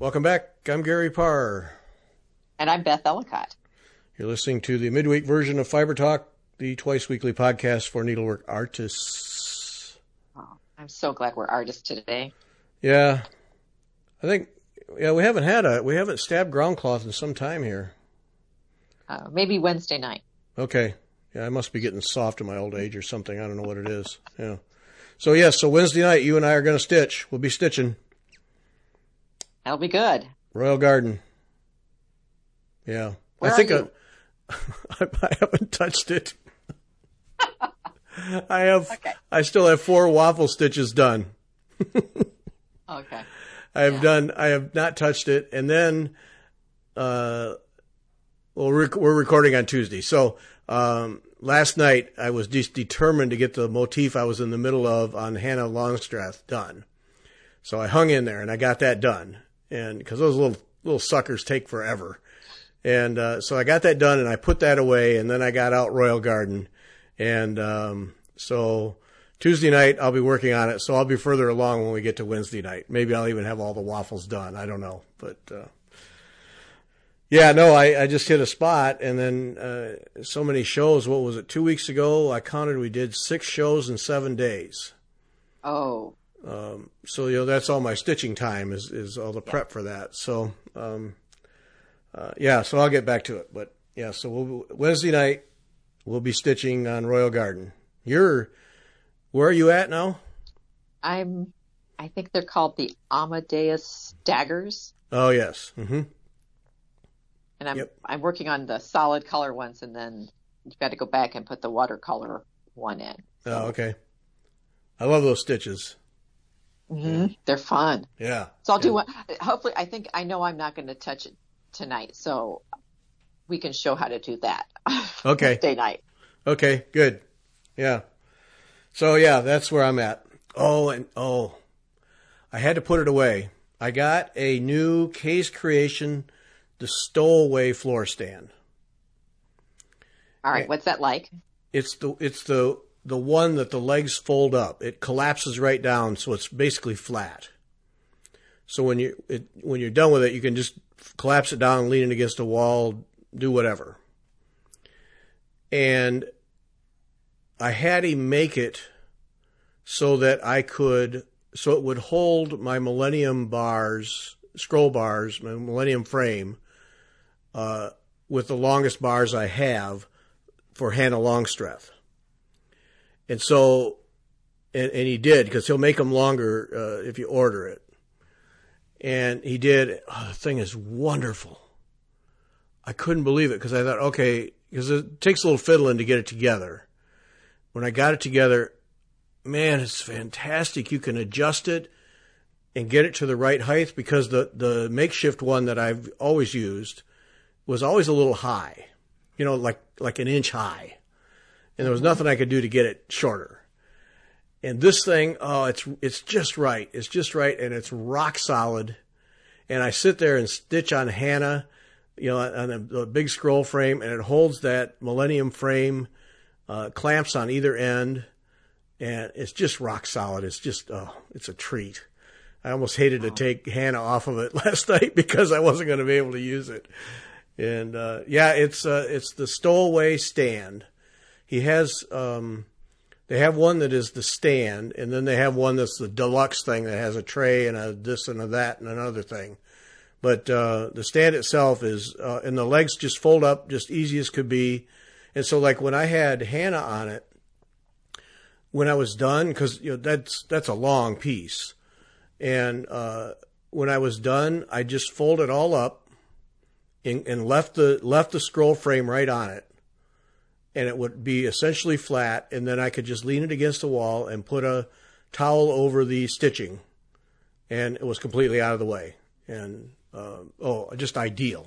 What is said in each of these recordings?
Welcome back. I'm Gary Parr. And I'm Beth Ellicott. You're listening to the midweek version of Fiber Talk, the twice-weekly podcast for needlework artists. Oh, I'm so glad we're artists today. Yeah. I think, we haven't stabbed ground cloth in some time here. Maybe Wednesday night. Okay. Yeah, I must be getting soft in my old age or something. I don't know what it is. Yeah. So Wednesday night, you and I are going to stitch. We'll be stitching. That'll be good. Royal Garden. Yeah. Where are you? I haven't touched it. Okay. I still have 4 waffle stitches done. Okay. I have not touched it. And then, we're recording on Tuesday. So, last night I was just determined to get the motif I was in the middle of on Hannah Longstreth done. So I hung in there and I got that done. And because those little suckers take forever. And so I got that done and I put that away, and then I got out Royal Garden. And so Tuesday night I'll be working on it, so I'll be further along when we get to Wednesday night. Maybe I'll even have all the waffles done. I don't know. But I just hit a spot, and then so many shows. What was it, 2 weeks ago? I counted we did 6 shows in 7 days. Oh. So, that's all my stitching time is all the prep for that. So, so I'll get back to it. But, so Wednesday night, we'll be stitching on Royal Garden. Where are you at now? I think they're called the Amadeus daggers. Oh, yes. Mm-hmm. And I'm working on the solid color ones, and then you've got to go back and put the watercolor one in. So. Oh, okay. I love those stitches. Mm-hmm. They're fun. Yeah. So I'll do one. Hopefully, I know I'm not going to touch it tonight, so we can show how to do that. Okay. Wednesday night. Okay, good. Yeah. So, that's where I'm at. I had to put it away. I got a new Case Creation, the Stowaway floor stand. All right. What's that like? It's the one that the legs fold up. It collapses right down, so it's basically flat. So when you're done with it, you can just collapse it down, lean it against a wall, do whatever. And I had him make it so that so it would hold my Millennium bars, scroll bars, my Millennium frame, with the longest bars I have for Hannah Longstreth. And so, and he did, because he'll make them longer if you order it. And he did. Oh, the thing is wonderful. I couldn't believe it, because I thought, okay, because it takes a little fiddling to get it together. When I got it together, man, it's fantastic. You can adjust it and get it to the right height, because the makeshift one that I've always used was always a little high, like an inch high. And there was nothing I could do to get it shorter. And this thing, it's just right. It's just right, and it's rock solid. And I sit there and stitch on Hannah, on the big scroll frame, and it holds that Millennium frame, clamps on either end, and it's just rock solid. It's just, it's a treat. I almost hated to take Hannah off of it last night because I wasn't going to be able to use it. And it's the Stowaway stand. He has, they have one that is the stand, and then they have one that's the deluxe thing that has a tray and a this and a that and another thing. But the stand itself is, and the legs just fold up just easy as could be. And so, like, when I had Hannah on it, when I was done, because that's a long piece, and when I was done, I just folded it all up and left the scroll frame right on it. And it would be essentially flat, and then I could just lean it against the wall and put a towel over the stitching, and it was completely out of the way. And just ideal.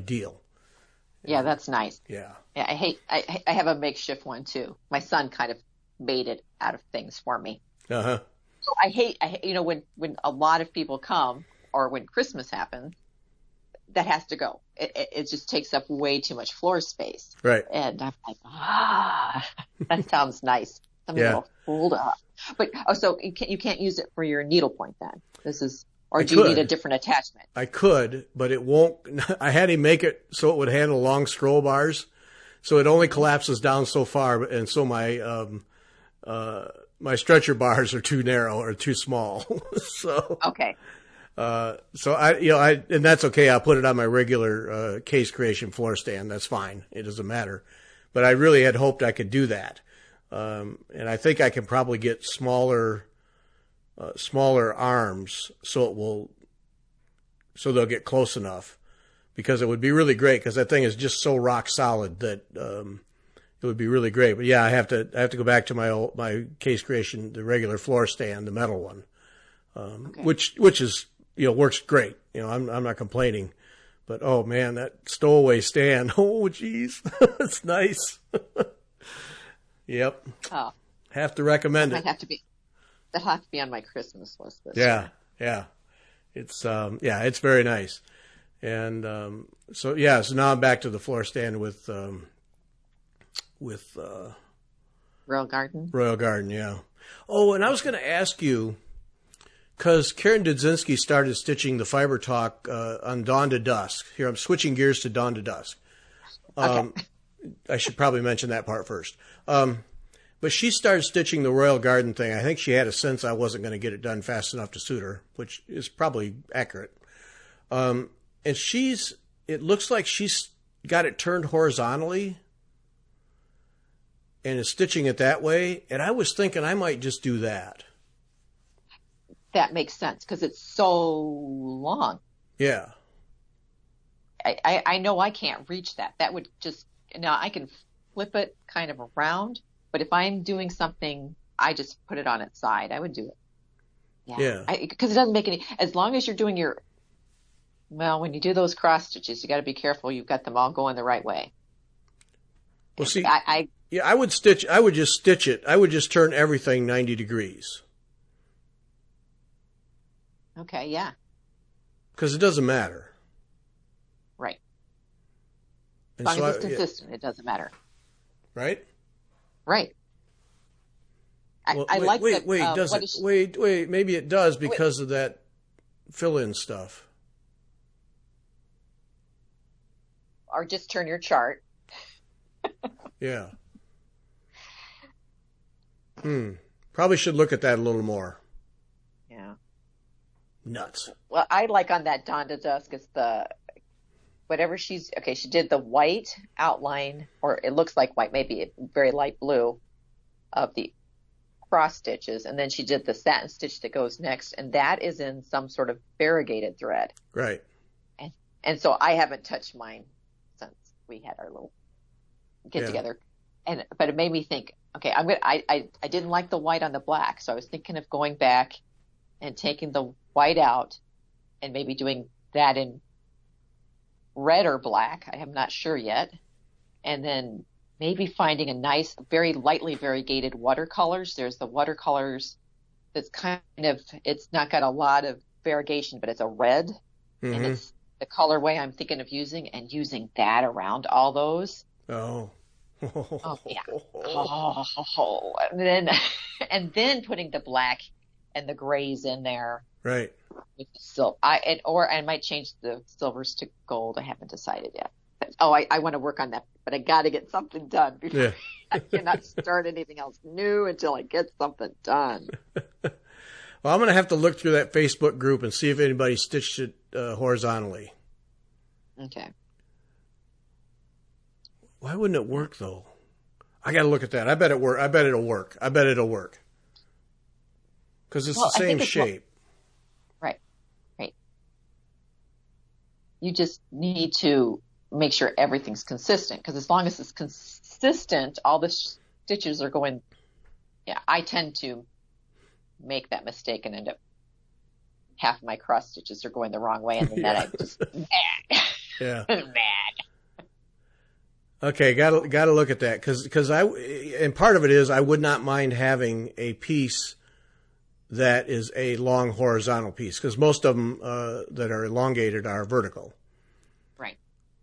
Yeah, that's nice. Yeah. Yeah, I have a makeshift one too. My son kind of made it out of things for me. Uh-huh. So I hate when a lot of people come, or when Christmas happens, that has to go. It just takes up way too much floor space. Right. And I'm like, that sounds nice. Something that'll fold up. But so you can't use it for your needlepoint then. Or do you need a different attachment? I could, but it won't. I had him make it so it would handle long scroll bars. So it only collapses down so far. And so my stretcher bars are too narrow or too small. So. Okay. And that's okay. I'll put it on my regular, case creation floor stand. That's fine. It doesn't matter. But I really had hoped I could do that. And I think I can probably get smaller arms so they'll get close enough, because it would be really great, because that thing is just so rock solid that, it would be really great. But yeah, I have to go back to my case creation, the regular floor stand, the metal one, okay. which is, works great. I'm not complaining, but oh man, that stowaway stand. Oh geez. It's nice. Yep. Oh. Have to recommend it. That'll have to be on my Christmas list this year. Yeah. It's very nice. And so now I'm back to the floor stand with Royal Garden. Royal Garden, yeah. Oh, and I was going to ask you, because Karen Dudzinski started stitching the Fiber Talk on Dawn to Dusk. Here, I'm switching gears to Dawn to Dusk. Okay. I should probably mention that part first. But she started stitching the Royal Garden thing. I think she had a sense I wasn't going to get it done fast enough to suit her, which is probably accurate. And it looks like she's got it turned horizontally and is stitching it that way. And I was thinking I might just do that. That makes sense, because it's so long. Yeah. I know I can't reach that. That would just, now I can flip it kind of around, but if I'm doing something, I just put it on its side. I would do it. Yeah. Because it doesn't make any, as long as you're doing when you do those cross stitches, you got to be careful. You've got them all going the right way. Well, see, I would just stitch it. I would just turn everything 90 degrees. Okay, yeah. Because it doesn't matter. Right. As long as it's consistent, it doesn't matter. Right? Right. I like that. Wait, does it? Wait, maybe it does because of that fill-in stuff. Or just turn your chart. Yeah. Probably should look at that a little more. Yeah. Nuts. Well, I like on that Dawn to Dusk is she did the white outline, or it looks like white, maybe very light blue of the cross stitches. And then she did the satin stitch that goes next. And that is in some sort of variegated thread. Right. And so I haven't touched mine since we had our little get together. But it made me think, okay, I didn't like the white on the black. So I was thinking of going back and taking the white out and maybe doing that in red or black. I am not sure yet. And then maybe finding a nice, very lightly variegated watercolors. There's the watercolors that's kind of, it's not got a lot of variegation, but it's a red. Mm-hmm. And it's the colorway I'm thinking of using that around all those. Oh. Oh yeah. Oh. And then putting the black and the grays in there. Right. With the silver. I might change the silvers to gold. I haven't decided yet. I want to work on that, but I got to get something done before. Yeah. I cannot start anything else new until I get something done. Well, I'm going to have to look through that Facebook group and see if anybody stitched it horizontally. Okay. Why wouldn't it work though? I got to look at that. I bet it'll work. I bet it'll work. Because it's the same shape. Right. You just need to make sure everything's consistent. Because as long as it's consistent, all the stitches are going. Yeah, I tend to make that mistake and end up half my cross stitches are going the wrong way, and then I'm just mad. Yeah. Mad. Okay, got to look at that because and part of it is I would not mind having a piece that is a long horizontal piece, because most of them that are elongated are vertical. Right.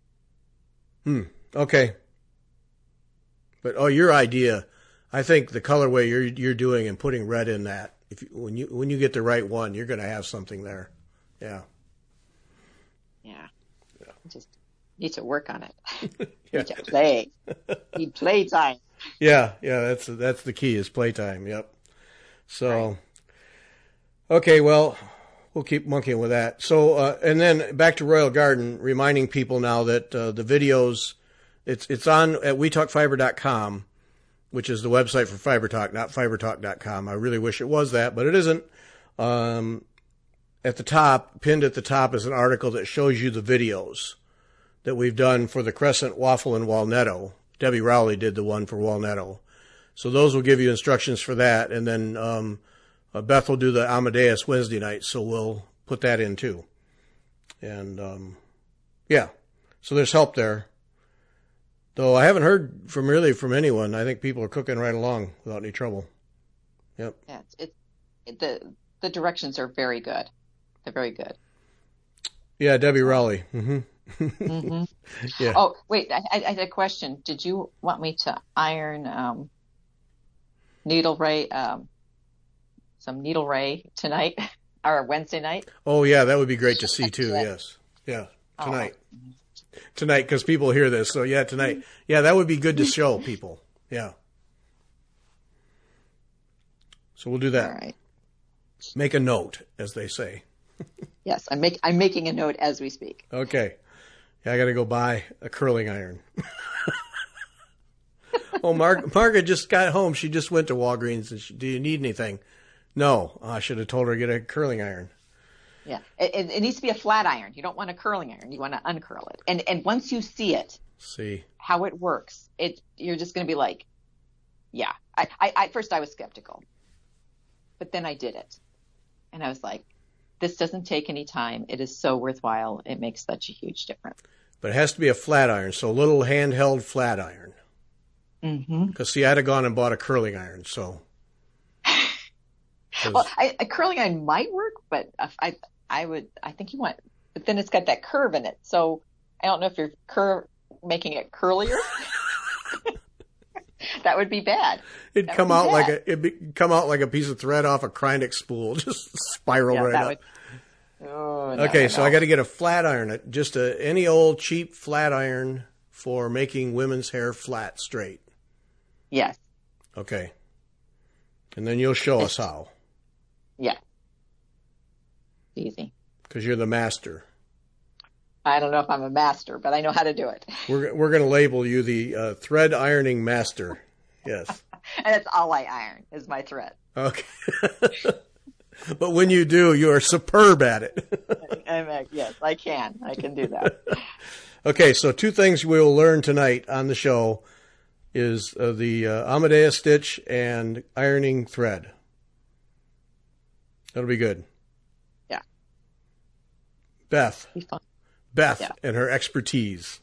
Okay. But your idea, I think the colorway you're doing and putting red in that, when you get the right one, you're going to have something there. Yeah. Yeah. Just need to work on it. Yeah. Need to play. Need playtime. Yeah. That's the key is playtime. Yep. So, okay, well, we'll keep monkeying with that. So, and then back to Royal Garden, reminding people now that the videos, it's on at WeTalkFiber.com, which is the website for FiberTalk, not FiberTalk.com. I really wish it was that, but it isn't. At the top, pinned at the top, is an article that shows you the videos that we've done for the Crescent, Waffle, and Walnetto. Debbie Rowley did the one for Walnetto. So those will give you instructions for that. And then Beth will do the Amadeus Wednesday night, so we'll put that in too. And yeah, so there's help there. Though I haven't heard from anyone. I think people are cooking right along without any trouble. Yep. Yeah, the directions are very good. They're very good. Yeah, Debbie Rowley. Mm-hmm. Mm-hmm. Yeah. Oh, wait, I had a question. Did you want me to iron needle ray, some needle ray tonight or Wednesday night? Oh, yeah, that would be great to see too. Yes. Yeah, tonight. Oh. Tonight, because people hear this. So, yeah, tonight. Yeah, that would be good to show people. Yeah. So we'll do that. All right. Make a note, as they say. Yes, I'm making a note as we speak. Okay. Yeah, I got to go buy a curling iron. Oh, Margaret just got home. She just went to Walgreens. And do you need anything? No. I should have told her to get a curling iron. Yeah, it needs to be a flat iron. You don't want a curling iron. You want to uncurl it. And once you see how it works, you're just going to be like, yeah. I first I was skeptical, but then I did it, and I was like, this doesn't take any time. It is so worthwhile. It makes such a huge difference. But it has to be a flat iron, so a little handheld flat iron. Mm-hmm. Because see, I'd have gone and bought a curling iron, so. Well, a curling iron might work, but I think you want, but then it's got that curve in it. So I don't know if you're making it curlier. That would be bad. It'd come out like a piece of thread off a Krynic spool, just spiral right up. Okay, so I got to get a flat iron, just any old cheap flat iron for making women's hair flat, straight. Yes. Okay. And then you'll show us how. Yeah. Easy. Because you're the master. I don't know if I'm a master, but I know how to do it. We're going to label you the thread ironing master. Yes. And that's all I iron is my thread. Okay. But when you do, you are superb at it. Yes, I can. I can do that. Okay, so 2 things we will learn tonight on the show is the Amadeus stitch and ironing thread. That'll be good. Yeah. Beth. Be fun. Beth and her expertise.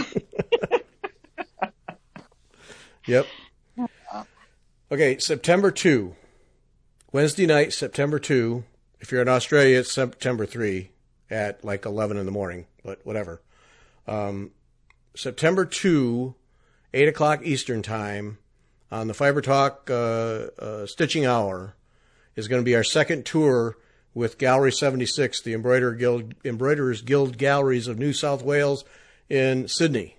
Yep. Okay, September 2. Wednesday night, September 2. If you're in Australia, it's September 3 at like 11 in the morning, but whatever. September 2, 8 o'clock Eastern Time on the Fiber Talk Stitching Hour is going to be our second tour with Gallery 76, the Embroiderers Guild Galleries of New South Wales in Sydney.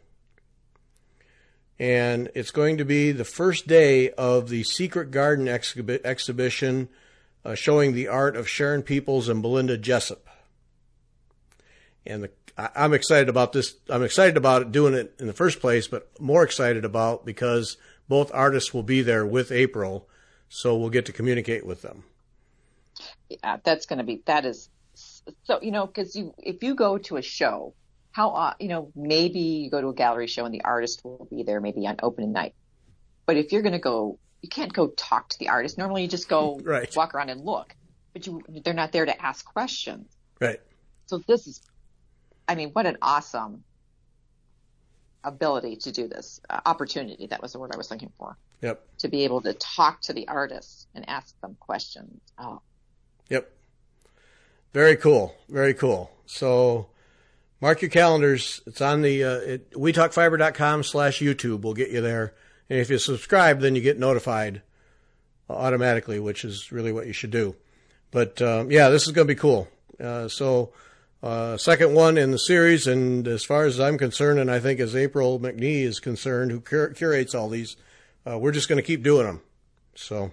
And it's going to be the first day of the Secret Garden exhibition showing the art of Sharon Peoples and Belinda Jessup. And I'm excited about this. I'm excited about doing it in the first place, but more excited about because both artists will be there with April, so we'll get to communicate with them. Yeah, that is so, because if you go to a show, maybe you go to a gallery show and the artist will be there maybe on opening night. But if you're going to go, you can't go talk to the artist. Normally you just go walk around and look, but they're not there to ask questions. Right. So this is, what an awesome ability to do this. Opportunity, that was the word I was looking for. Yep. To be able to talk to the artists and ask them questions. Oh. Yep. Very cool. Very cool. So mark your calendars. It's on the WeTalkFiber.com/YouTube. We'll get you there. And if you subscribe, then you get notified automatically, which is really what you should do. But, this is going to be cool. Second one in the series, and as far as I'm concerned, and I think as April McNee is concerned, who curates all these, we're just going to keep doing them. So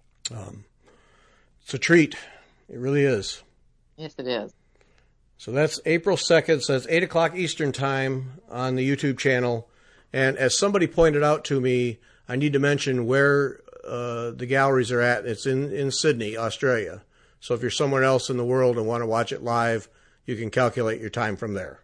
it's a treat. It really is. Yes, it is. So that's April 2nd. So that's 8 o'clock Eastern time on the YouTube channel. And as somebody pointed out to me, I need to mention where the galleries are at. It's in Sydney, Australia. So if you're somewhere else in the world and want to watch it live, you can calculate your time from there.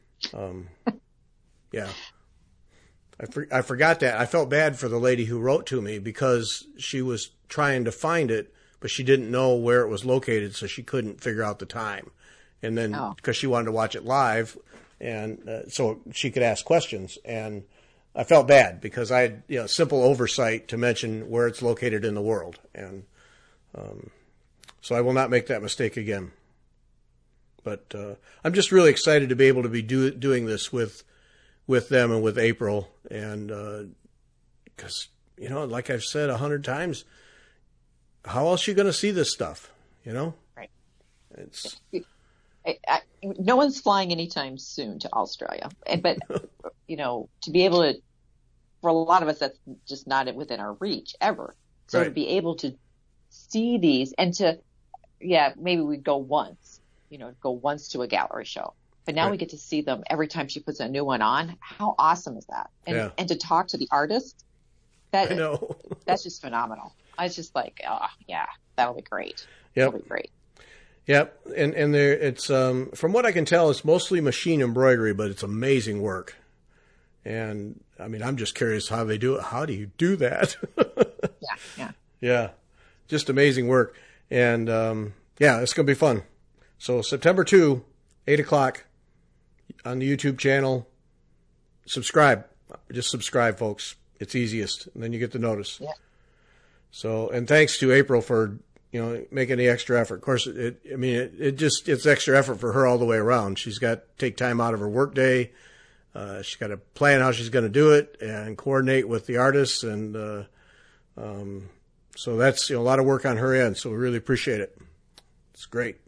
Yeah. I forgot that. I felt bad for the lady who wrote to me because she was trying to find it, but she didn't know where it was located, so she couldn't figure out the time. And then because she wanted to watch it live, and so she could ask questions. And I felt bad because I had simple oversight to mention where it's located in the world. And so I will not make that mistake again. But I'm just really excited to be able to be doing this with them and with April. And because, like I've said 100 times, how else are you going to see this stuff? Right. It's... no one's flying anytime soon to Australia, but to be able to, for a lot of us, that's just not within our reach ever. So to be able to see these and maybe we'd go once to a gallery show, but now we get to see them every time she puts a new one on. How awesome is that? And to talk to the artist, I know that's just phenomenal. I was just like, that'll be great. Yep. That'll be great. Yep, and there it's from what I can tell, it's mostly machine embroidery, but it's amazing work. And I mean, I'm just curious how they do it. How do you do that? Yeah, just amazing work. And it's gonna be fun. So September 2, 8 o'clock on the YouTube channel. Subscribe, just subscribe, folks. It's easiest, and then you get the notice. Yeah. So, and thanks to April for making the extra effort. Of course, it's extra effort for her all the way around. She's got to take time out of her work day. She's got to plan how she's going to do it and coordinate with the artists. And so that's a lot of work on her end. So we really appreciate it. It's great.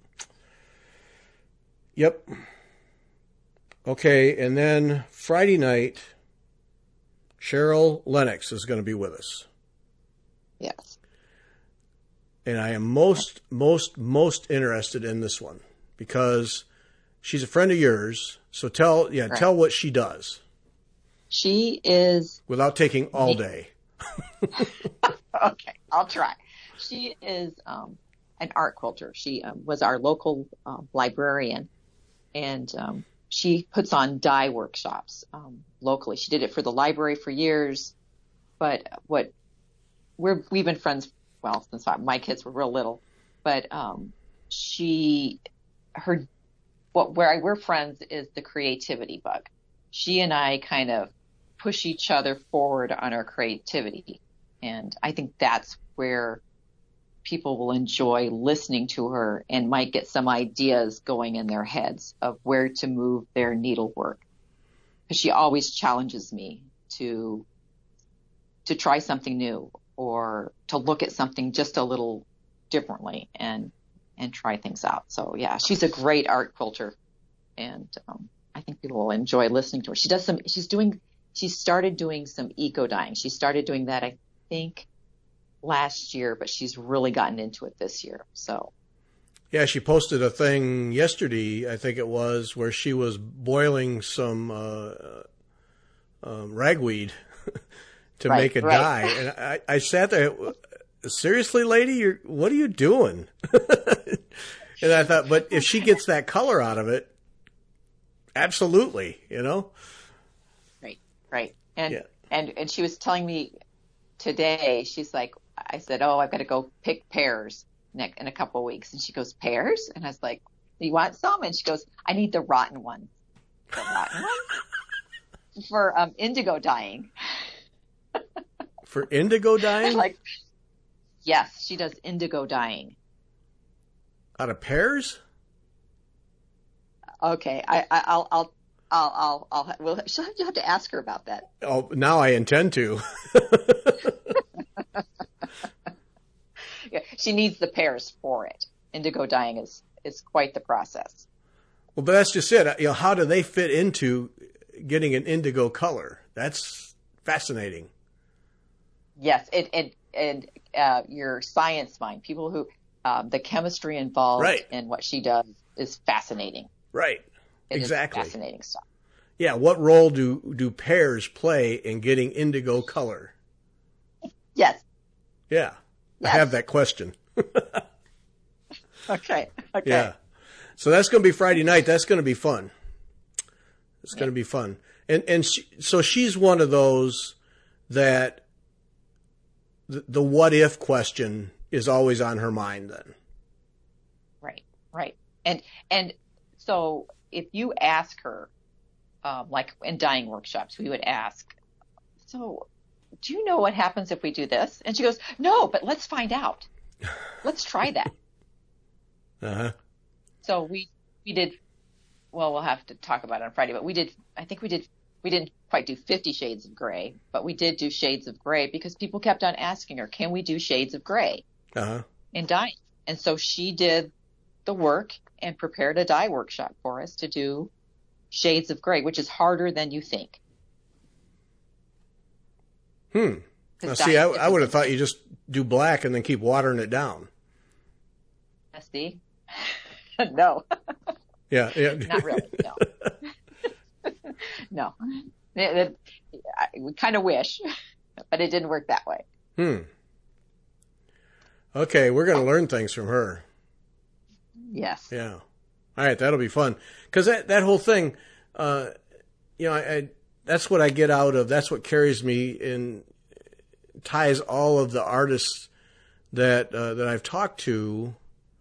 Yep. Okay. And then Friday night, Cheryl Lennox is going to be with us. Yes. And I am most interested in this one because she's a friend of yours. So tell what she does. She is... Without taking all day. Okay, I'll try. She is an art quilter. She was our local librarian, and she puts on dye workshops locally. She did it for the library for years, but we've been friends since my kids were real little, but where we're friends is the creativity bug. She and I kind of push each other forward on our creativity, and I think that's where people will enjoy listening to her and might get some ideas going in their heads of where to move their needlework. Because she always challenges me to try something new, or to look at something just a little differently and try things out. So she's a great art quilter, and I think people will enjoy listening to her. She started doing some eco dyeing. She started doing that, I think, last year, but she's really gotten into it this year. So yeah, she posted a thing yesterday, I think it was, where she was boiling some ragweed to make a dye. And I sat there, seriously, lady, what are you doing? And I thought, but if she gets that color out of it, absolutely, Right. And she was telling me today, she's like, I said, I've got to go pick pears in a couple of weeks. And she goes, pears? And I was like, you want some? And she goes, I need the rotten ones. The rotten ones? For indigo dyeing. For indigo dyeing? Yes, she does indigo dyeing. Out of pears? Okay, you'll have to ask her about that. Oh, now I intend to. Yeah, she needs the pears for it. Indigo dyeing is quite the process. Well, but that's just it. How do they fit into getting an indigo color? That's fascinating. Yes, and your science mind, people who the chemistry involved in what she does is fascinating. Right. It exactly. is fascinating stuff. Yeah. What role do pears play in getting indigo color? Yes. Yeah. Yes. I have that question. Okay. Yeah. So that's going to be Friday night. That's going to be fun. It's going to be fun. And so she's one of those that the what if question is always on her mind then. Right. And so if you ask her, like in dyeing workshops, we would ask, so do you know what happens if we do this? And she goes, no, but let's find out. Let's try that. Uh-huh. So we did, well, we'll have to talk about it on Friday, but we didn't quite do 50 Shades of Gray, but we did do Shades of Gray because people kept on asking her, can we do Shades of Gray in dyeing? And so she did the work and prepared a dye workshop for us to do Shades of Gray, which is harder than you think. Now, see, I would have thought you just do black and then keep watering it down. See? No. Yeah. Not really, no. No. We kind of wish, but it didn't work that way. Okay, we're going to learn things from her. Yes. Yeah. All right, that'll be fun. Because that whole thing, that's what I get out of, that's what carries me and ties all of the artists that I've talked to,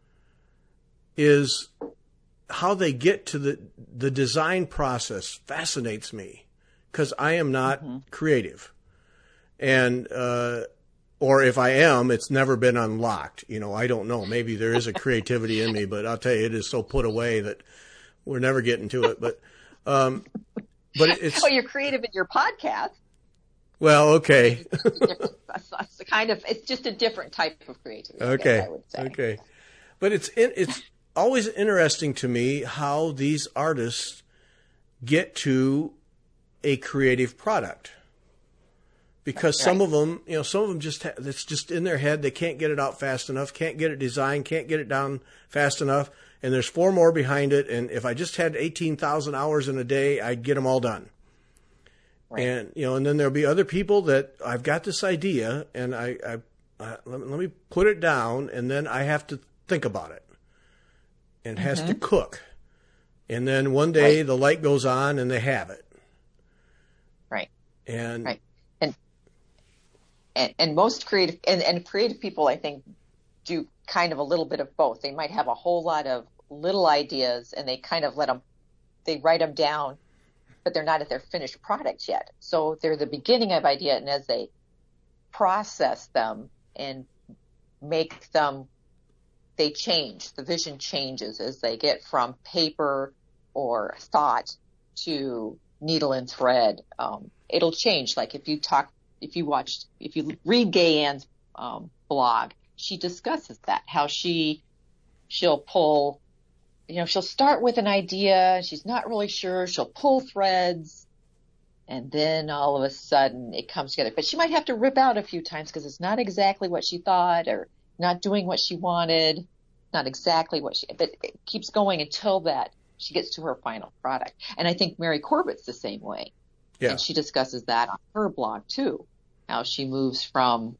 is how they get to the design process fascinates me, because I am not creative. And, or if I am, it's never been unlocked. I don't know. Maybe there is a creativity in me, but I'll tell you, it is so put away that we're never getting to it. But it's. Well, you're creative in your podcast. Well, okay. It's just a different type of creativity. Okay. I would say. Okay. But it's always interesting to me how these artists get to a creative product. Because some of them just it's just in their head. They can't get it out fast enough, can't get it designed, can't get it down fast enough. And there's 4 more behind it. And if I just had 18,000 hours in a day, I'd get them all done. Right. And, and then there'll be other people that I've got this idea and I let me put it down, and then I have to think about it. And it has to cook. And then one day the light goes on and they have it. Right. And right. And most creative and creative people, I think, do kind of a little bit of both. They might have a whole lot of little ideas and they kind of they write them down, but they're not at their finished product yet. So they're the beginning of idea, and as they process them and make them, they change. The vision changes as they get from paper or thought to needle and thread. It'll change. Like if you read Gay Ann's blog, she discusses that, how she'll pull, she'll start with an idea, she's not really sure, she'll pull threads, and then all of a sudden it comes together. But she might have to rip out a few times because it's not exactly what she thought, or not doing what she wanted, not exactly but it keeps going until that she gets to her final product. And I think Mary Corbett's the same way. Yeah. And she discusses that on her blog too, how she moves from,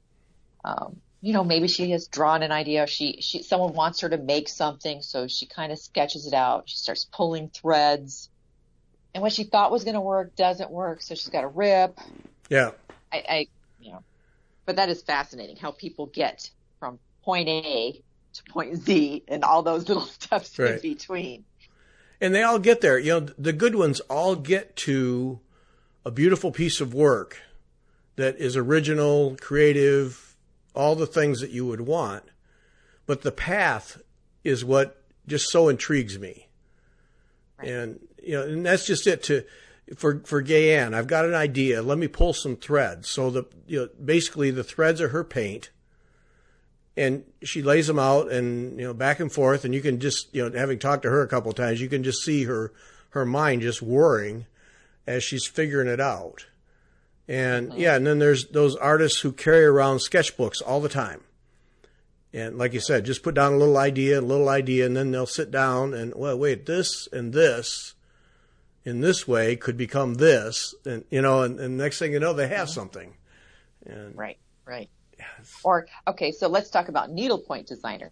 maybe she has drawn an idea. Someone wants her to make something, so she kind of sketches it out. She starts pulling threads, and what she thought was going to work doesn't work, so she's got to rip. Yeah. But that is fascinating how people get from point A to point Z and all those little steps in between. And they all get there. The good ones all get to a beautiful piece of work that is original, creative, all the things that you would want. But the path is what just so intrigues me. Right. And that's just it for Gay Ann. I've got an idea. Let me pull some threads. So basically the threads are her paint. And she lays them out and, back and forth. And you can just, having talked to her a couple of times, you can just see her mind just whirring as she's figuring it out. And and then there's those artists who carry around sketchbooks all the time. And like you said, just put down a little idea, and then they'll sit down and, well, wait, this and this in this way could become this. And, and next thing you know, they have something. And, right. Or, okay, so let's talk about needlepoint designers.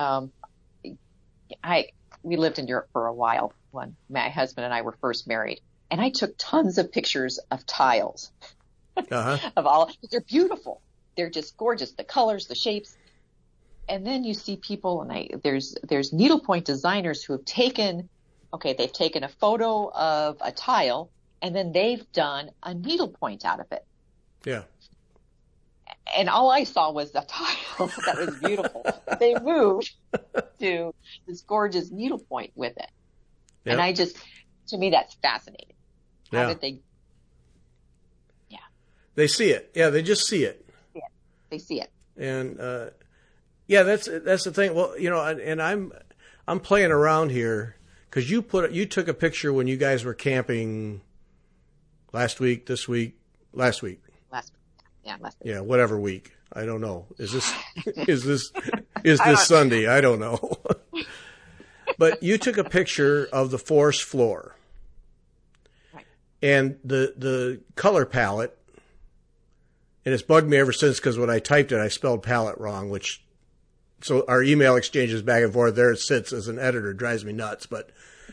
We lived in Europe for a while when my husband and I were first married, and I took tons of pictures of tiles. They're beautiful. They're just gorgeous. The colors, the shapes. And then you see people, and there's needlepoint designers who have taken a photo of a tile, and then they've done a needlepoint out of it. Yeah. And all I saw was the tile that was beautiful. They moved to this gorgeous needlepoint with it. Yep. And to me, that's fascinating. How did they? Yeah. They see it. Yeah, they just see it. Yeah, they see it. And that's the thing. Well, and I'm playing around here because you took a picture when you guys were camping last week. Yeah, whatever week. I don't know. Is this Sunday? I don't know. But you took a picture of the forest floor. Right. And the color palette, and it's bugged me ever since because when I typed it, I spelled palette wrong, so our email exchanges back and forth. There it sits as an editor. It drives me nuts. But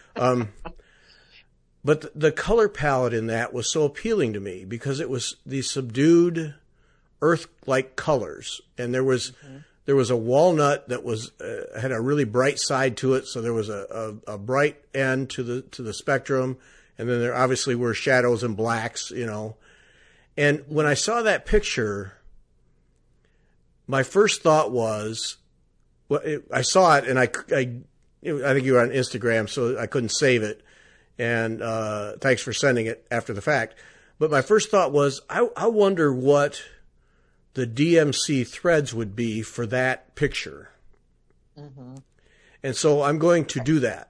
but the color palette in that was so appealing to me because it was these subdued earth-like colors, and there was a walnut that was had a really bright side to it, so there was a bright end to the spectrum, and then there obviously were shadows and blacks, And when I saw that picture, my first thought was, I saw it, and I think you were on Instagram, so I couldn't save it, and thanks for sending it after the fact. But my first thought was, I wonder what the DMC threads would be for that picture. Mm-hmm. And so I'm going to do that.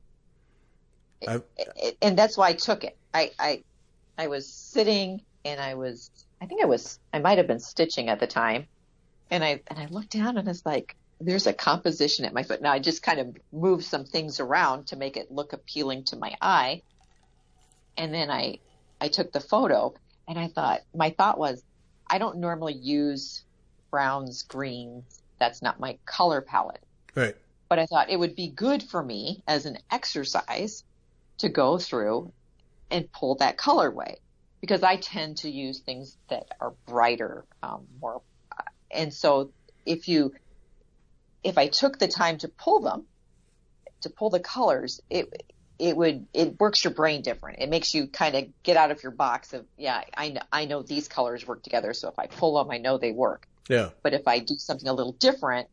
And that's why I took it. I was sitting and I might have been stitching at the time. And I looked down and it's like, there's a composition at my foot. Now I just kind of moved some things around to make it look appealing to my eye. And then I took the photo and my thought was, I don't normally use browns, greens. That's not my color palette. Right. But I thought it would be good for me as an exercise to go through and pull that colorway because I tend to use things that are brighter, more. And so if I took the time to pull the colors, it works your brain different. It makes you kind of get out of your box of, I know these colors work together. So if I pull them, I know they work. Yeah. But if I do something a little different,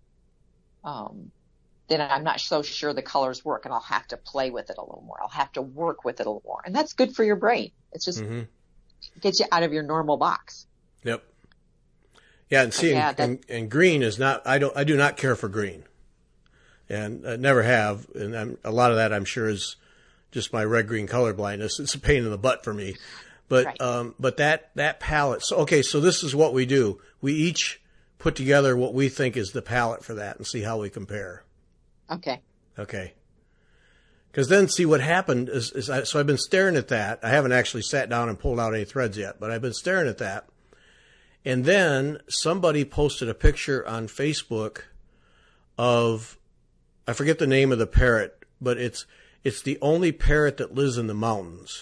then I'm not so sure the colors work and I'll have to play with it a little more. I'll have to work with it a little more. And that's good for your brain. It's just gets you out of your normal box. Yep. Yeah. And and green is not, I do not care for green. And I never have, and a lot of that I'm sure is just my red-green color blindness. It's a pain in the butt for me, but right. But that palette. So this is what we do. We each put together what we think is the palette for that, and see how we compare. Okay. Because then see what happened so I've been staring at that. I haven't actually sat down and pulled out any threads yet, but I've been staring at that, and then somebody posted a picture on Facebook of. I forget the name of the parrot, but it's the only parrot that lives in the mountains.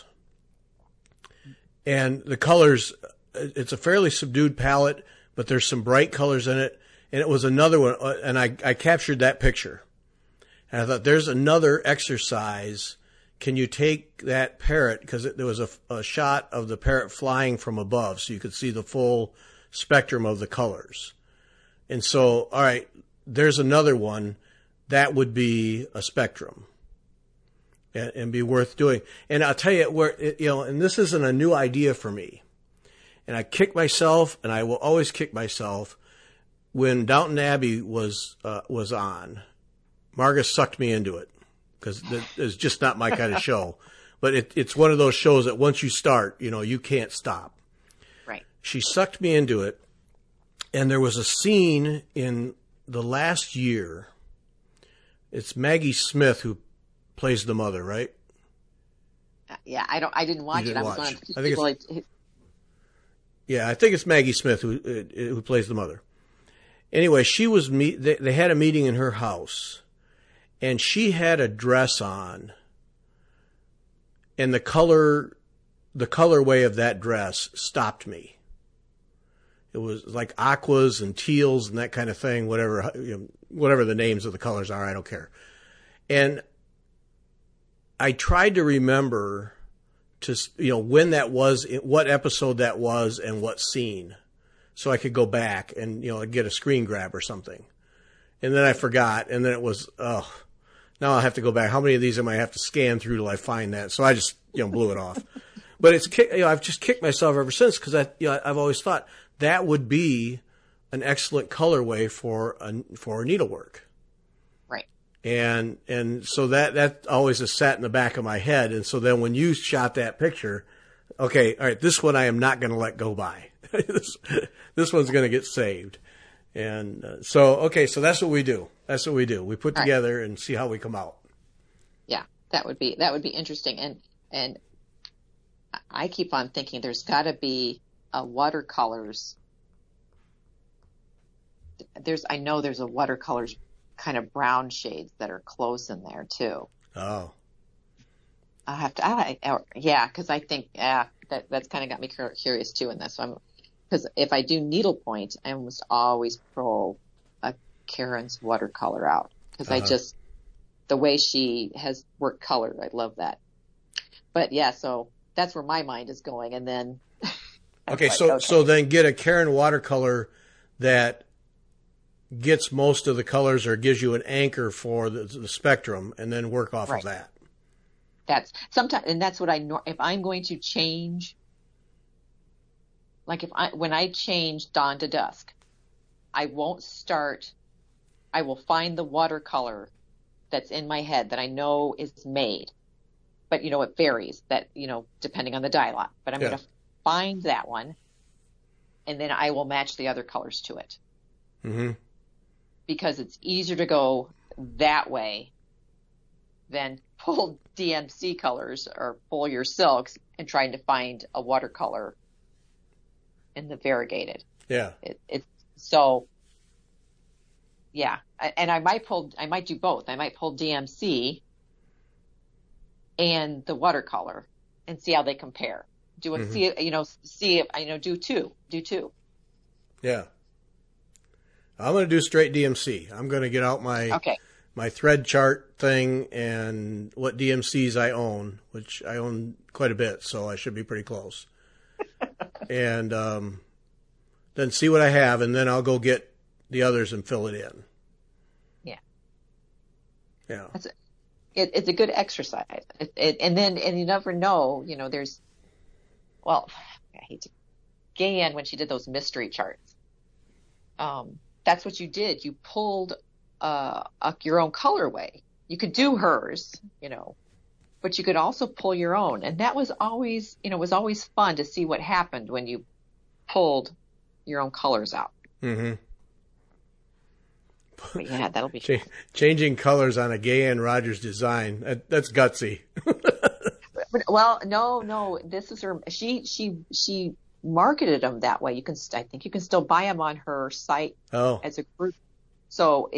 And the colors, it's a fairly subdued palette, but there's some bright colors in it. And it was another one, and I captured that picture. And I thought, there's another exercise. Can you take that parrot, because there was a shot of the parrot flying from above, so you could see the full spectrum of the colors. And so, all right, there's another one. That would be a spectrum and be worth doing. And I'll tell you and this isn't a new idea for me. And I kick myself, and I will always kick myself when Downton Abbey was on, Margus sucked me into it because it's just not my kind of show. But it's one of those shows that once you start, you can't stop. Right. She sucked me into it, and there was a scene in the last year. It's Maggie Smith who plays the mother, right? Yeah, I didn't watch it. I was one of I think it's Maggie Smith who plays the mother. Anyway, they had a meeting in her house, and she had a dress on, and the colorway of that dress stopped me. It was like aquas and teals and that kind of thing, whatever the names of the colors are, I don't care. And I tried to remember when that was, what episode that was, and what scene, so I could go back and get a screen grab or something. And then I forgot, and then it was now I'll have to go back. How many of these am I have to scan through till I find that? So I just blew it off. But I've just kicked myself ever since because I've always thought that would be an excellent colorway for needlework. Right. And so that always has sat in the back of my head. And so then when you shot that picture, okay, all right, this one I am not going to let go by. This one's going to get saved. And so that's what we do. We put together and see how we come out. Yeah, that would be interesting. And I keep on thinking there's got to be watercolors. I know there's a watercolors kind of brown shades that are close in there too. Oh. I'll have to, because I think, that's kind of got me curious too in this. Because if I do needlepoint, I almost always pull a Karen's watercolor out because the way she has worked color, I love that. But yeah, so that's where my mind is going. And then, so then get a Karen watercolor that gets most of the colors or gives you an anchor for the spectrum, and then work off of that. That's sometimes, and that's what if I'm going to change, like when I change dawn to dusk, I will find the watercolor that's in my head that I know is made, but it varies that, depending on the dye lot, but I'm going to find that one, and then I will match the other colors to it. Mm-hmm. Because it's easier to go that way than pull DMC colors or pull your silks and trying to find a watercolor in the variegated. Yeah. It's so, yeah. And I might do both. I might pull DMC and the watercolor and see how they compare. Do two. Yeah. I'm going to do straight DMC. I'm going to get out my thread chart thing and what DMCs I own, which I own quite a bit, so I should be pretty close. And then see what I have, and then I'll go get the others and fill it in. Yeah. Yeah. It's a good exercise. And you never know, I hate to, Gayanne, when she did those mystery charts, that's what you did. You pulled your own colorway. You could do hers, but you could also pull your own. And that was always, fun to see what happened when you pulled your own colors out. Mm-hmm. But yeah, that'll be changing colors on a Gayanne Rogers design. That's gutsy. Well, no. This is her. She marketed them that way. I think you can still buy them on her site as a group. So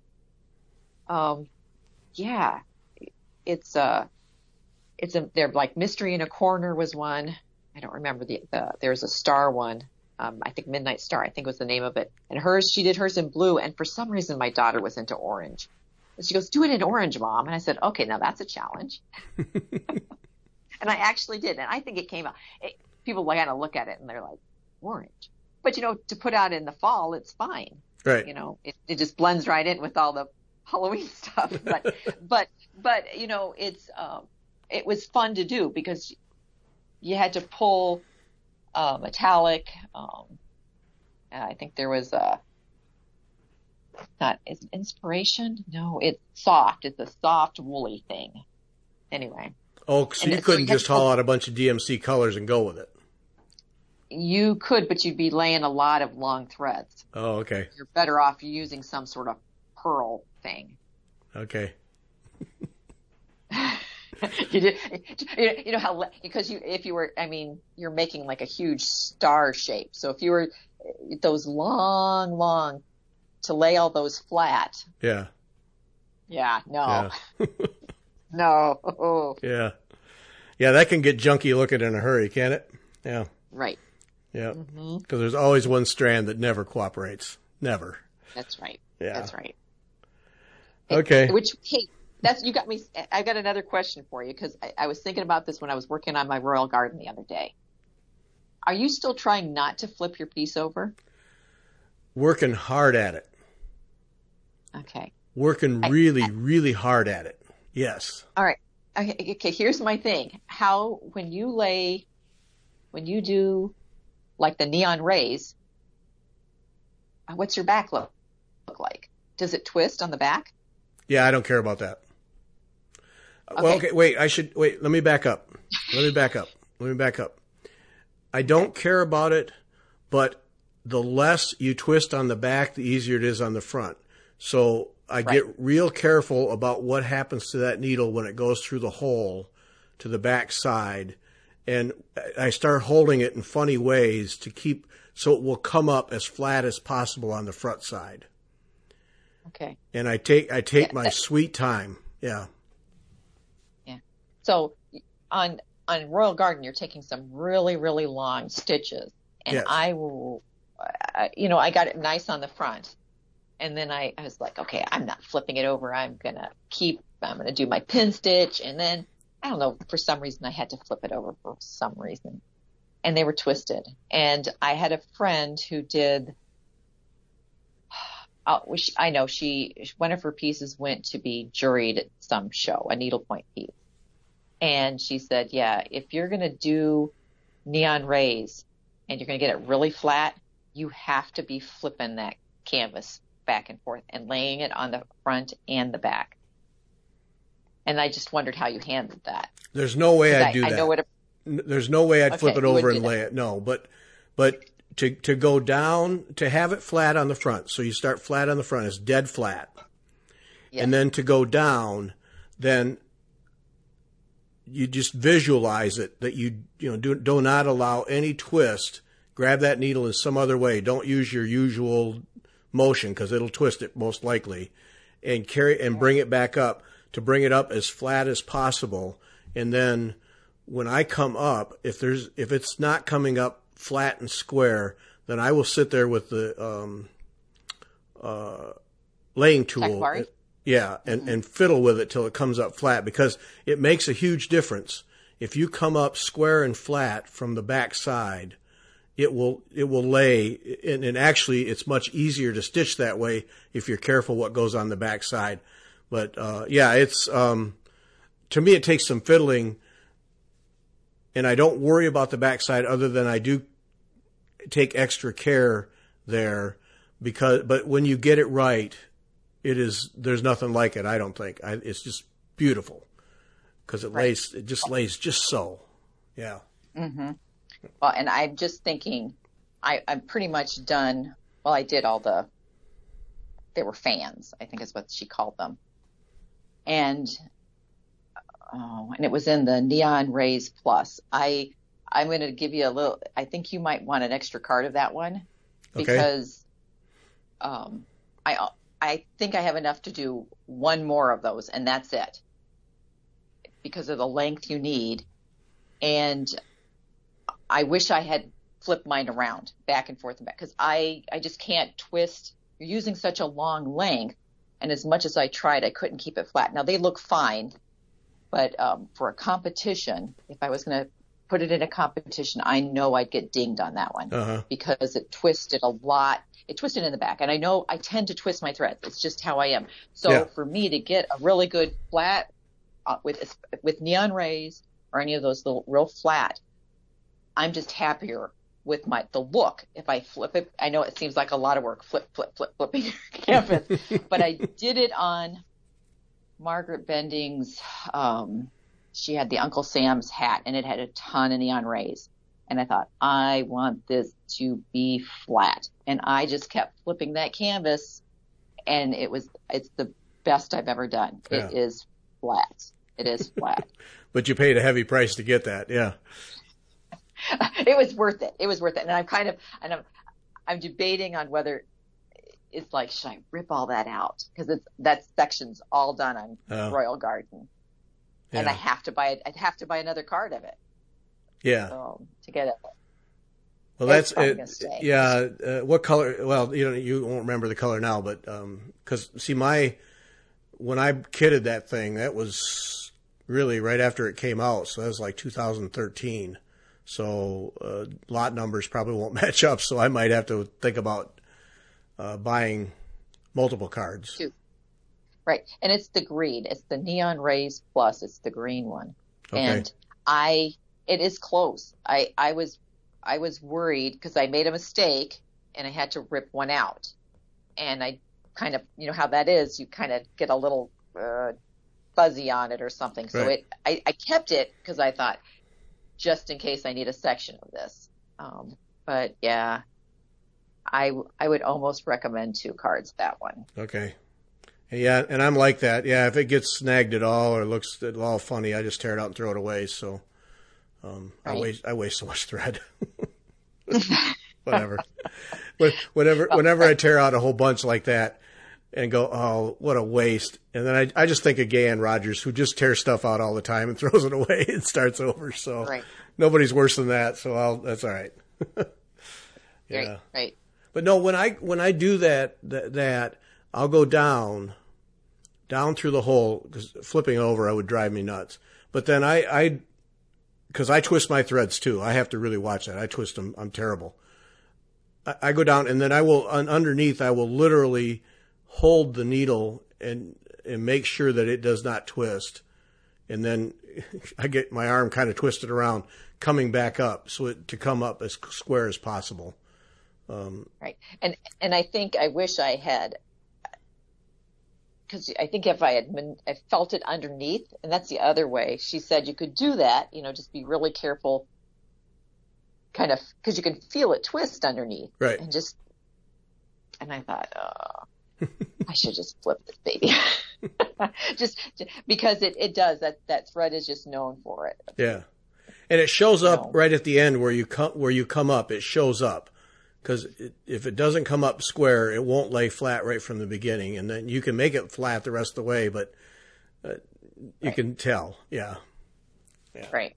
they're like Mystery in a Corner was one. I don't remember there's a star one. I think Midnight Star, I think was the name of it. And she did hers in blue. And for some reason, my daughter was into orange. And she goes, "Do it in orange, Mom." And I said, "Okay, now that's a challenge." And I actually did. And I think it came out. People kind of look at it and they're like, orange. But, to put out in the fall, it's fine. Right. It just blends right in with all the Halloween stuff. But it was fun to do because you had to pull metallic. I think there was not, is it inspiration? No, it's soft. It's a soft woolly thing. Anyway. Oh, so you couldn't just haul out a bunch of DMC colors and go with it. You could, but you'd be laying a lot of long threads. Oh, okay. You're better off using some sort of pearl thing. Okay. You know how, because if you were, I mean, you're making like a huge star shape. So if you were those long to lay all those flat. Yeah. Yeah. No. Yeah. No. Yeah. Yeah. That can get junky looking in a hurry, can't it? Yeah. Right. Yeah. Because there's always one strand that never cooperates. Never. That's right. Yeah. That's right. Okay. Hey, you got me. I got another question for you because I was thinking about this when I was working on my royal garden the other day. Are you still trying not to flip your piece over? Working hard at it. Okay. Working really hard at it. Yes. All right. Okay. Here's my thing. When you do like the neon rays, what's your back look like? Does it twist on the back? Yeah, I don't care about that. Okay. Well, okay, wait, let me back up. I don't care about it, but the less you twist on the back, the easier it is on the front. So I get real careful about what happens to that needle when it goes through the hole to the back side. And I start holding it in funny ways so it will come up as flat as possible on the front side. Okay. And I take my sweet time. Yeah. Yeah. So on Royal Garden, you're taking some really, really long stitches, and yes. I will, I got it nice on the front, and then I was like, okay, I'm not flipping it over. I'm gonna do my pin stitch, and then I don't know, for some reason I had to flip it over for some reason, and they were twisted. And I had a friend who did. I know one of her pieces went to be juried at some show, a needlepoint piece. And she said, yeah, if you're going to do neon rays and you're going to get it really flat, you have to be flipping that canvas back and forth and laying it on the front and the back. And I just wondered how you handled that. There's no way I'd do that. There's no way I'd flip it over and lay it. No, but to go down, to have it flat on the front. So you start flat on the front, it's dead flat. Yes. And then to go down, then you just visualize it that you do not allow any twist. Grab that needle in some other way. Don't use your usual motion because it'll twist it most likely, and bring it back up to bring it up as flat as possible. And then when I come up, if it's not coming up flat and square, then I will sit there with the laying tool, and fiddle with it till it comes up flat, because it makes a huge difference. If you come up square and flat from the back side, it will lay, and actually it's much easier to stitch that way if you're careful what goes on the back side. But it's to me it takes some fiddling, and I don't worry about the back side other than I do take extra care there, but when you get it right, there's nothing like it. I don't think it's just beautiful because it just lays just so. Yeah. Mm-hmm. Well, and I'm just thinking, I'm pretty much done. Well, I did they were fans, I think is what she called them. And it was in the Neon Rays Plus. I'm going to give you I think you might want an extra card of that one, because I think I have enough to do one more of those, and that's it, because of the length you need. And I wish I had flipped mine around back and forth and back, because I just can't twist. You're using such a long length, and as much as I tried, I couldn't keep it flat. Now, they look fine, but for a competition, if I was going to put it in a competition, I know I'd get dinged on that one, because it twisted a lot. It twisted in the back, and I know I tend to twist my threads. It's just how I am. So for me to get a really good flat with Neon Rays or any of those little real flat, I'm just happier with the look. If I flip it, I know it seems like a lot of work, flipping your canvas, but I did it on Margaret Bending's, she had the Uncle Sam's hat, and it had a ton of neon rays. And I thought, I want this to be flat. And I just kept flipping that canvas, and it's the best I've ever done. Yeah. It is flat. It is flat. But you paid a heavy price to get that. Yeah. It was worth it. It was worth it. And I'm debating on whether it's like, should I rip all that out? Because that section's all done on Royal Garden. Yeah. And I'd have to buy another card of it. Yeah. To get it. Well, that's it. Yeah. What color? Well, you won't remember the color now, but, cause see when I kitted that thing, that was really right after it came out. So that was like 2013. So, lot numbers probably won't match up. So I might have to think about, buying multiple cards. Right. And it's the green. It's the Neon Rays Plus. It's the green one. Okay. And it is close. I was worried because I made a mistake and I had to rip one out. And I kind of, how that is, you kind of get a little fuzzy on it or something. So right. I kept it because I thought, just in case I need a section of this. But yeah, I would almost recommend 2 cards, that one. Okay. Yeah, and I'm like that. Yeah, if it gets snagged at all or looks at all funny, I just tear it out and throw it away. So right. I waste so much thread. Whatever. Whenever I tear out a whole bunch like that and go, oh, what a waste. And then I just think of Gahan Rogers, who just tears stuff out all the time and throws it away and starts over. So right. Nobody's worse than that. So that's all right. Yeah. Right. But no, when I do that I'll go down through the hole, because flipping over, I would drive me nuts. But then because I twist my threads too. I have to really watch that. I twist them. I'm terrible. I go down, and then underneath, I will literally hold the needle and make sure that it does not twist. And then I get my arm kind of twisted around, coming back up, to come up as square as possible. Right. And I think I wish I had, because I think if I felt it underneath, and that's the other way. She said you could do that, just be really careful, kind of, because you can feel it twist underneath. Right. And I thought, I should just flip this baby. just because it does, that thread is just known for it. Yeah. And it shows up right at the end where you come up, it shows up. Because if it doesn't come up square, it won't lay flat right from the beginning. And then you can make it flat the rest of the way, but you can tell. Yeah. Right.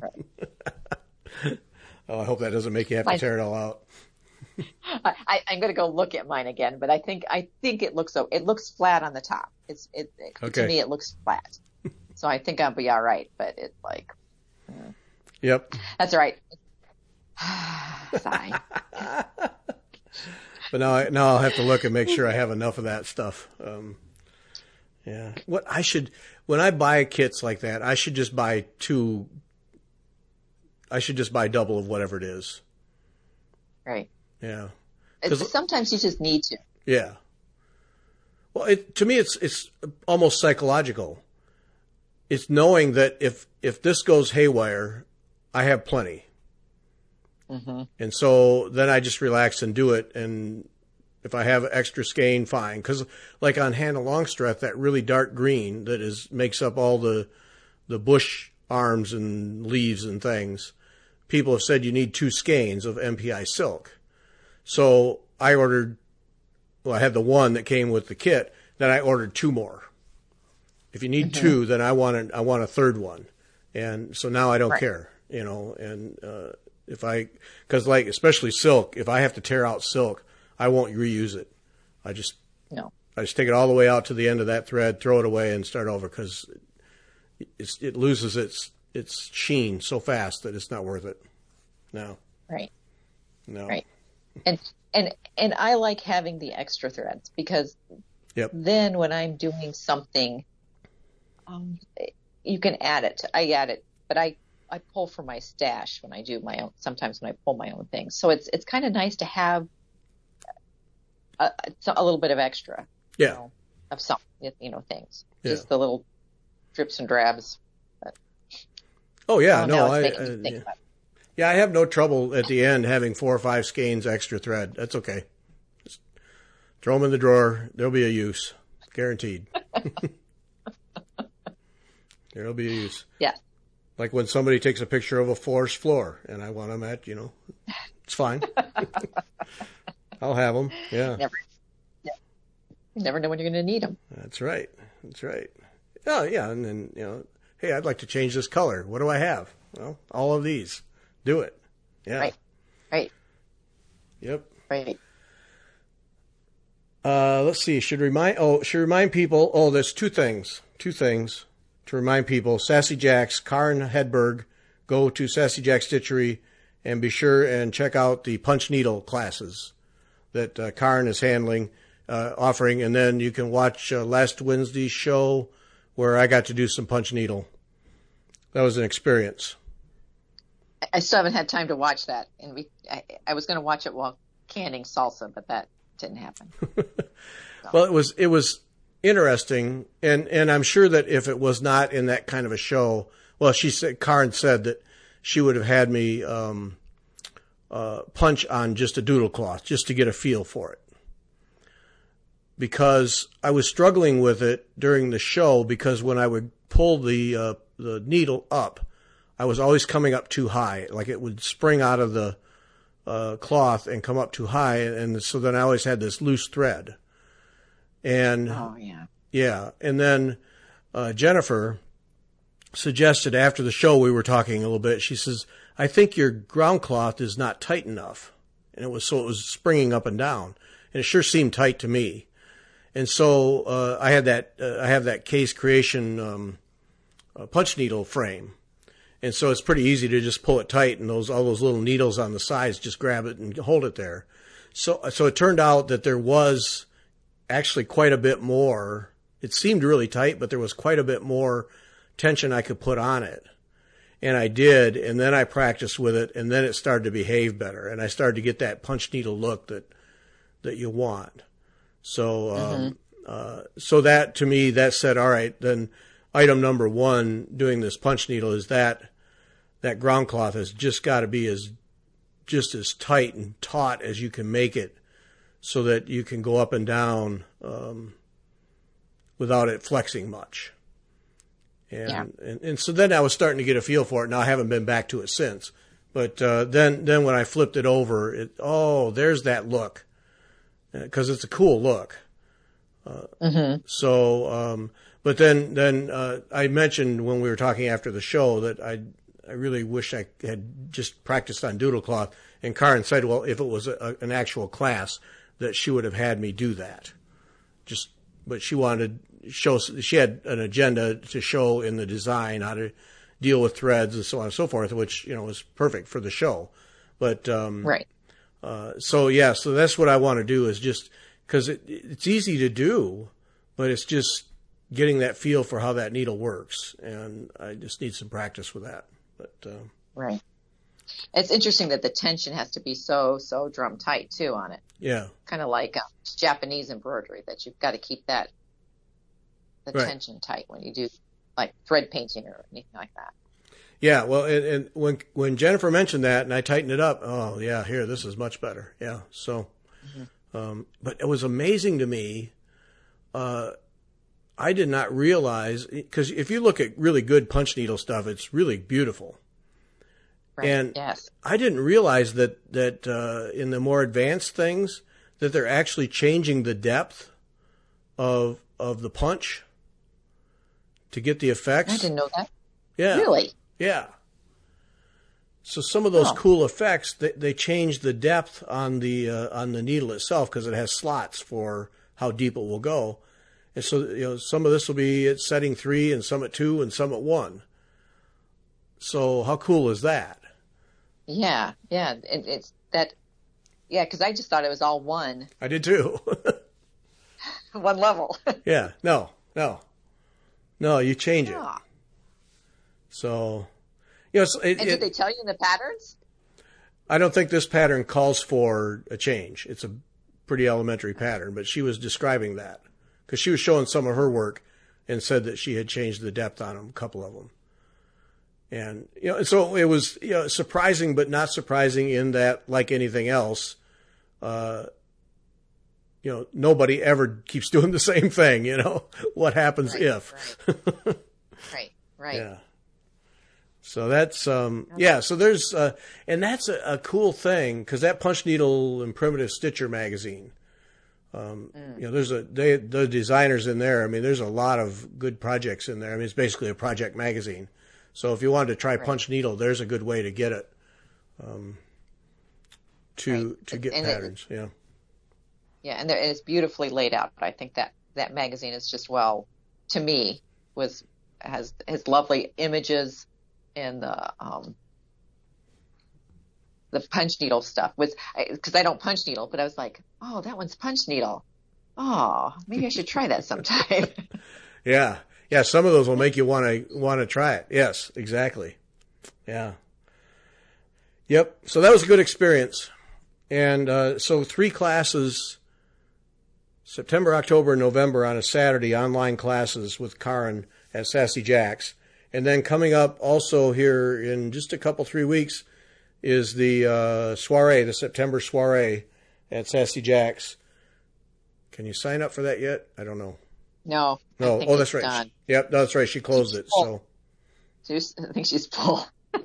Oh, I hope that doesn't make you have to tear it all out. I'm going to go look at mine again, but I think it looks flat on the top. Okay. To me, it looks flat. So I think I'll be all right, but it's like, Yep. That's all right. Sigh. But now I'll have to look and make sure I have enough of that stuff. Yeah. When I buy kits like that, I should just buy double of whatever it is. Right. Yeah. Sometimes you just need to. Yeah. Well, to me, it's almost psychological. It's knowing that if this goes haywire, I have plenty. Mm-hmm. And so then I just relax and do it. And if I have extra skein, fine. Because like on Hannah Longstreth, that really dark green that makes up all the bush arms and leaves and things, people have said you need 2 skeins of MPI silk. So I had the one that came with the kit, then I ordered 2 more. If you need 2, then I want a third one. And so now I don't care, and because especially silk, if I have to tear out silk, I won't reuse it. I just take it all the way out to the end of that thread, throw it away, and start over, because it loses its sheen so fast that it's not worth it. No. Right. No. Right. And I like having the extra threads, because then when I'm doing something, you can add it. I add it, but pull from my stash when I do my own, sometimes when I pull my own things. So it's kind of nice to have a little bit of extra, Yeah. you know, of some, you know, things. Yeah. Just the little drips and drabs. But, Oh yeah, no, no, it's making me think about it. yeah, I have no trouble at the end having 4 or 5 skeins extra thread. That's okay. Just throw them in the drawer. There'll be a use, guaranteed. There'll be a use. Yes. Like when somebody takes a picture of a forest floor, and I want them at, you know, it's fine. I'll have them. Yeah. You never know when you're going to need them. That's right. That's right. Oh, yeah. And then, you know, hey, I'd like to change this color. What do I have? Well, all of these. Do it. Yeah. Right. Yep. Right. Let's see. Should remind people. Oh, there's two things to remind people. Sassy Jack's, Karin Hedberg. Go to Sassy Jack Stitchery and be sure and check out the punch needle classes that Karin is offering. And then you can watch last Wednesday's show where I got to do some punch needle. That was an experience. I still haven't had time to watch that, and I was going to watch it while canning salsa, but that didn't happen. So. Well, it was interesting, and I'm sure that if it was not in that kind of a show, well, Karin said that she would have had me punch on just a doodle cloth just to get a feel for it, because I was struggling with it during the show, because when I would pull the needle up, I was always coming up too high, like it would spring out of the cloth and come up too high, and so then I always had this loose thread. And yeah, and then Jennifer suggested after the show, we were talking a little bit. She says, "I think your ground cloth is not tight enough," and it was springing up and down, and it sure seemed tight to me. And so I have that Case Creation punch needle frame. And so it's pretty easy to just pull it tight, and all those little needles on the sides, just grab it and hold it there. So it turned out that there was actually quite a bit more. It seemed really tight, but there was quite a bit more tension I could put on it. And I did, and then I practiced with it, and then it started to behave better, and I started to get that punch needle look that you want. So so that, to me, that said, all right, then item number 1 doing this punch needle is that ground cloth has just got to be just as tight and taut as you can make it, so that you can go up and down without it flexing much. And so then I was starting to get a feel for it. Now I haven't been back to it since, but then when I flipped it over, there's that look, because it's a cool look. So. But then I mentioned when we were talking after the show that I really wish I had just practiced on doodle cloth. And Karin said, well, if it was an actual class, that she would have had me do that. But she wanted she had an agenda to show in the design how to deal with threads and so on and so forth, which, you know, was perfect for the show. But right. So that's what I want to do, is just because it's easy to do, but it's just getting that feel for how that needle works, and I just need some practice with that. But right, it's interesting that the tension has to be so drum tight too on it. Yeah, kind of like Japanese embroidery, that you've got to keep the tension tight when you do like thread painting or anything like that. Yeah, well, and when Jennifer mentioned that and I tightened it up, oh yeah, here, this is much better. Yeah, so, but it was amazing to me. I did not realize, because if you look at really good punch needle stuff, it's really beautiful. Right. And yes. I didn't realize that in the more advanced things that they're actually changing the depth of the punch to get the effects. I didn't know that. Yeah. Really? Yeah. So some of those cool effects, they change the depth on the needle itself, because it has slots for how deep it will go. And so, you know, some of this will be at setting 3 and some at 2 and some at 1. So how cool is that? Yeah. It's that. Yeah, because I just thought it was all one. I did too. One level. Yeah. No, you change it. So, And did they tell you the patterns? I don't think this pattern calls for a change. It's a pretty elementary pattern, but she was describing that because she was showing some of her work and said that she had changed the depth on them, a couple of them. And, so it was, surprising, but not surprising in that, like anything else, nobody ever keeps doing the same thing, what happens if. Right. Yeah. So that's, so there's, and that's a cool thing because that Punch Needle and Primitive Stitcher magazine, there's the designers in there. I mean, there's a lot of good projects in there. I mean, it's basically a project magazine. So if you wanted to try Punch Needle, there's a good way to get it, to get patterns. Yeah, and it's beautifully laid out. But I think that magazine is just, to me, has lovely images, and the Punch Needle stuff because I don't punch needle, but I was like, oh, that one's Punch Needle. Oh, maybe I should try that sometime. Yeah. Yeah, some of those will make you want to try it. Yes, exactly. Yeah. Yep. So that was a good experience. And so 3 classes, September, October, and November on a Saturday, online classes with Karen at Sassy Jack's. And then coming up also here in just a 3 weeks is the soiree, the September soiree at Sassy Jack's. Can you sign up for that yet? I don't know. No. Oh, that's right. Done. Yep, that's right. She closed it. So I think she's full.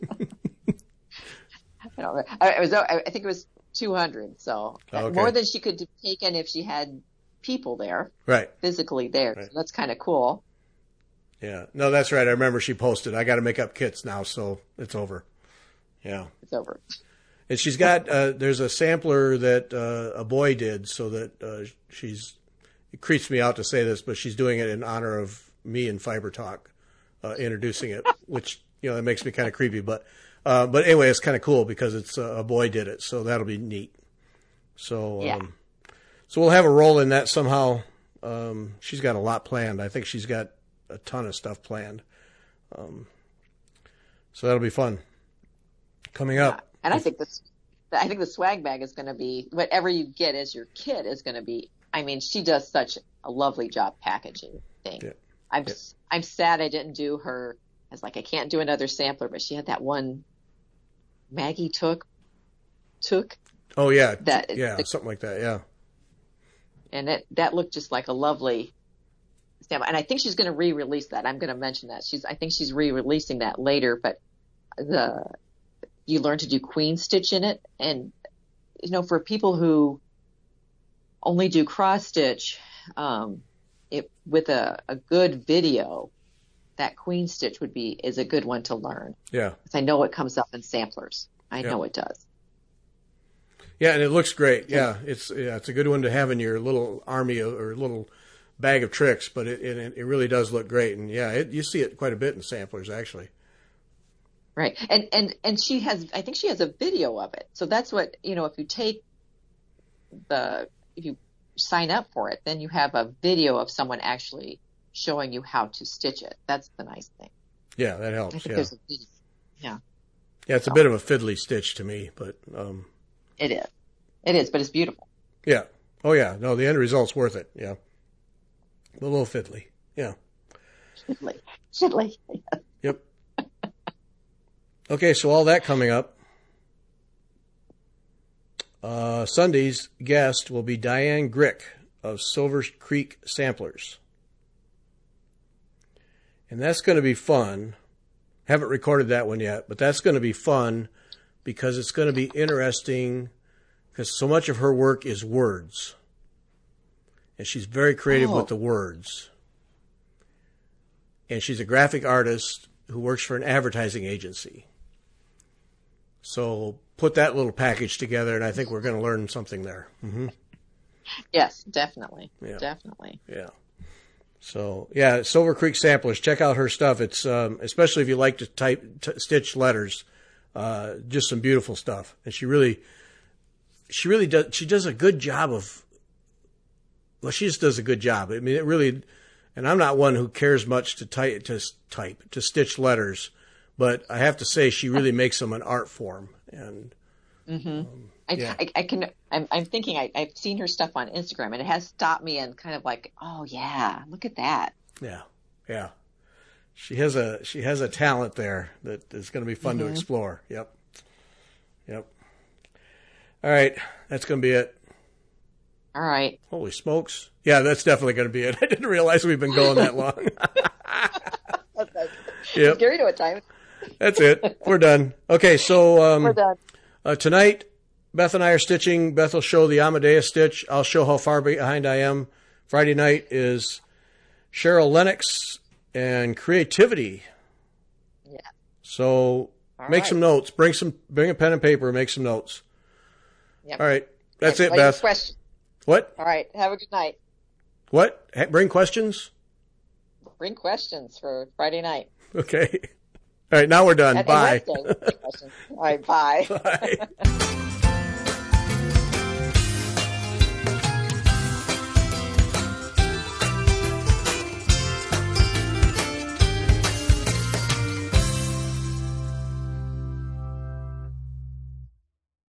I think it was 200. So more than she could have taken if she had people there, right? Physically there. Right. So that's kind of cool. Yeah. No, that's right. I remember she posted. I got to make up kits now, so it's over. Yeah, it's over. And she's got there's a sampler that a boy did, so that she's. It creeps me out to say this, but she's doing it in honor of me and Fiber Talk, introducing it, which, that makes me kind of creepy. But anyway, it's kind of cool because it's a boy did it. So that'll be neat. So, so we'll have a role in that somehow. She's got a lot planned. I think she's got a ton of stuff planned. So that'll be fun coming up. And I think the swag bag is going to be whatever you get as your kit is going to be. I mean, she does such a lovely job packaging things. Yeah. I'm sad I didn't do her. I was like, I can't do another sampler, but she had that one Maggie took. Oh yeah, something like that. Yeah. And that looked just like a lovely stamp. And I think she's going to re-release that. I'm going to mention that I think she's re-releasing that later. But you learn to do queen stitch in it, and for people who only do cross stitch, with a good video, that queen stitch is a good one to learn. Yeah. Because I know it comes up in samplers. I know it does. Yeah, and it looks great. Yeah, it's a good one to have in your little army or little bag of tricks, but it really does look great. And you see it quite a bit in samplers actually. Right. And I think she has a video of it. So that's what, if you sign up for it, then you have a video of someone actually showing you how to stitch it. That's the nice thing. Yeah, that helps. I think there's a video. Yeah. Yeah, it's a bit of a fiddly stitch to me, but it is. It is, but it's beautiful. Yeah. Oh yeah. No, the end result's worth it. Yeah. A little fiddly. Yeah. Fiddly. Yep. Okay, so all that coming up. Sunday's guest will be Diane Grick of Silver Creek Samplers. And that's going to be fun. Haven't recorded that one yet, but that's going to be fun because it's going to be interesting because so much of her work is words. And she's very creative with the words. And she's a graphic artist who works for an advertising agency. So put that little package together, and I think we're going to learn something there. Mm-hmm. Yes, definitely. Yeah. Definitely. Yeah. So, Silver Creek Samplers. Check out her stuff. It's especially if you like to stitch letters, just some beautiful stuff. And she really does. She does a good job of. Well, she just does a good job. I mean, it really. And I'm not one who cares much to stitch letters, but I have to say she really makes them an art form. And I'm thinking I've seen her stuff on Instagram, and it has stopped me and kind of like, oh yeah, look at that. Yeah. She has a talent there that is going to be fun to explore. Yep. All right, that's going to be it. All right. Holy smokes. Yeah, that's definitely going to be it. I didn't realize we've been going that long. Yep. Gary, know what time? That's it. We're done. Okay, so we're done. Tonight, Beth and I are stitching. Beth will show the Amadeus stitch. I'll show how far behind I am. Friday night is Cheryl Lennox and creativity. Yeah. So make some notes. Bring a pen and paper. Make some notes. Yep. All right. That's it, Beth. What? All right. Have a good night. What? Bring questions? Bring questions for Friday night. Okay. All right. Now we're done. Bye. All right. Bye. Bye.